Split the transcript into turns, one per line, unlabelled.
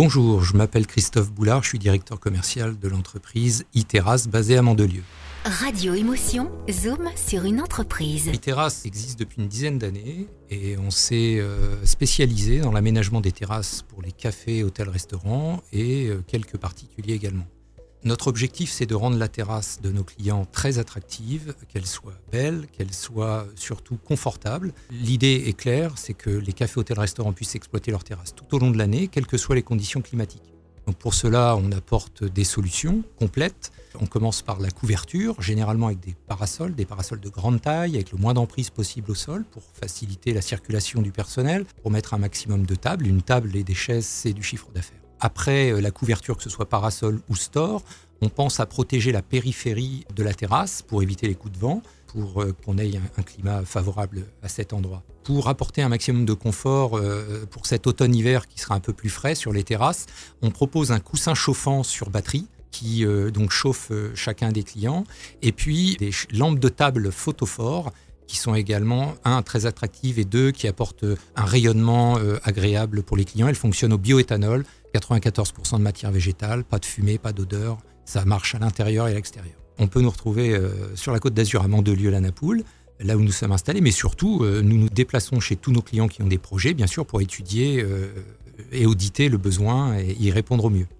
Bonjour, je m'appelle Christophe Boulard, je suis directeur commercial de l'entreprise iTerrasse basée à Mandelieu.
Radio Émotion, zoom sur une entreprise.
iTerrasse existe depuis une dizaine d'années et on s'est spécialisé dans l'aménagement des terrasses pour les cafés, hôtels, restaurants et quelques particuliers également. Notre objectif, c'est de rendre la terrasse de nos clients très attractive, qu'elle soit belle, qu'elle soit surtout confortable. L'idée est claire, c'est que les cafés, hôtels, restaurants puissent exploiter leur terrasse tout au long de l'année, quelles que soient les conditions climatiques. Donc pour cela, on apporte des solutions complètes. On commence par la couverture, généralement avec des parasols de grande taille, avec le moins d'emprise possible au sol pour faciliter la circulation du personnel, pour mettre un maximum de tables. Une table et des chaises, c'est du chiffre d'affaires. Après la couverture, que ce soit parasol ou store, on pense à protéger la périphérie de la terrasse pour éviter les coups de vent, pour qu'on ait un climat favorable à cet endroit. Pour apporter un maximum de confort pour cet automne-hiver qui sera un peu plus frais sur les terrasses, on propose un coussin chauffant sur batterie qui donc chauffe chacun des clients, et puis des lampes de table photophores qui sont également, très attractives et deux, qui apportent un rayonnement agréable pour les clients. Elles fonctionnent au bioéthanol, 94% de matière végétale, pas de fumée, pas d'odeur. Ça marche à l'intérieur et à l'extérieur. On peut nous retrouver sur la Côte d'Azur à Mandelieu-la-Napoule, là où nous sommes installés, mais surtout, nous nous déplaçons chez tous nos clients qui ont des projets, bien sûr, pour étudier et auditer le besoin et y répondre au mieux.